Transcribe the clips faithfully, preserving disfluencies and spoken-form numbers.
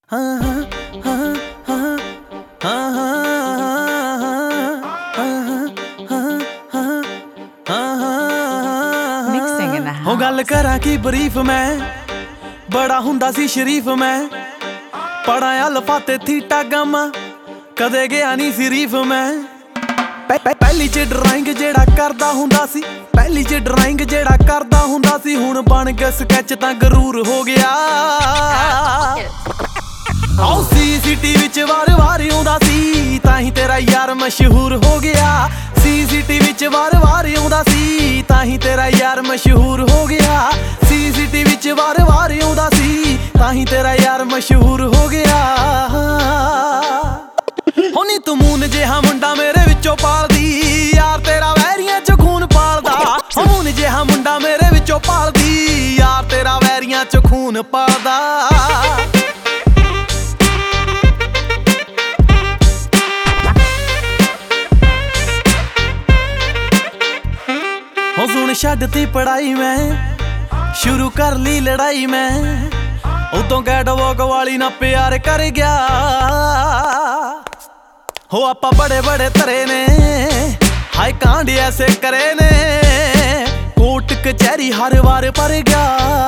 हो गल करा की बरीफ मैं बड़ा हुंदा सी शरीफ मैं पढ़ाया लफाते थीटा गामा कदे गया नी सिरीफ मैं पहली च ड्राइंग जेड़ा करदा हुंदा सी पहली च ड्राइंग जेड़ा करदा हुंदा सी हुण बन गया स्कैच तां गरूर हो गया। आओ सीसीटीवी च वार वार आउंदा सी ताही तेरा यार मशहूर हो गया। सीसीटीवी च वार वार आउंदा सी ताही तेरा यार मशहूर हो गया। सीसीटीवी च वार वार आउंदा सी ताही तेरा यार मशहूर हो गया। होनी तू मून जिहा मुंडा मेरे विचों पालदी यार तेरा वैरियां च खून पालदा। मून जिहा मुंडा मेरे विचों पालदी यार तेरा वैरियां च खून पालदा। सुन छड्डती पढ़ाई मैं शुरू कर ली लड़ाई मैं उदों कैटवॉक वाली ना प्यार कर गया। हो आपा बड़े बड़े तरे ने हाय कांड ऐसे करे ने कोर्ट कचहरी हर बार पर गया।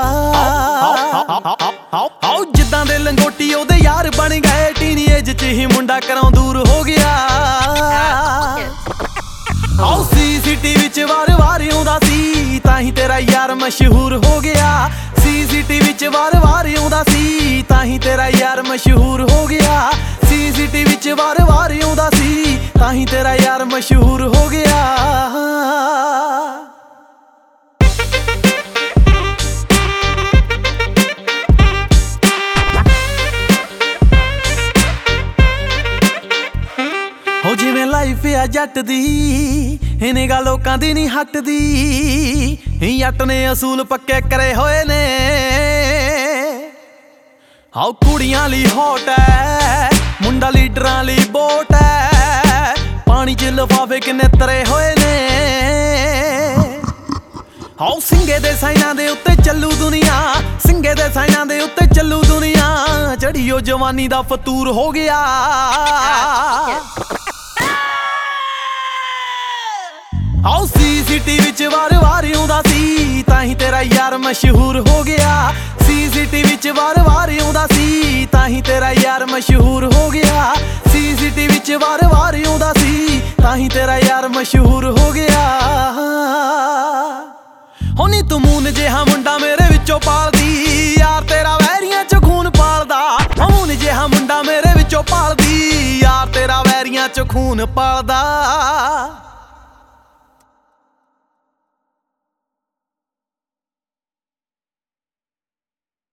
आओ जिद्दां दे लंगोटी ओदे यार बन गए टीनी एज च ही मुंडा घरों दूर हो गया। आओ सीसीटीवी च वार वार आउंदा सी ताही तेरा यार मशहूर हो गया। सीसीटीवी च वार वार आउंदा सी ताही तेरा यार मशहूर हो गया। सीसीटीवी च वार वार आउंदा सी ताही तेरा यार मशहूर हो गया। हो जिवें लाइफ आ जट दी इन्हें गा लोकां दी नहीं हटदी। जट ने असूल पक्के करे होए ने आओ कुड़ियां ली हॉट है मुंडा लीडरां ली बोट है पानी च लफाफे किन्ने तरे होए ने। आओ सिंगे दे साइनां दे उत्ते चलू दुनिया सिंगे दे साइनां दे उत्ते चलू दुनिया जड़ी ओ जवानी दा फतूर हो गया। आओ सीसीटीवी च वार वार आउंदा सी ताही तेरा यार मशहूर हो गया। सीसीटीवी च वार वार आउंदा सी ताही तेरा यार मशहूर हो गया। सीसीटीवी च वार वार आउंदा सी ताही तेरा यार मशहूर हो गया। होनी तू मून जिहा मुंडा मेरे विचों पालदी यार तेरा वैरियां च खून पालदा। मून जिहा मुंडा मेरे विचों पालदी यार तेरा वैरियां च खून पालदा।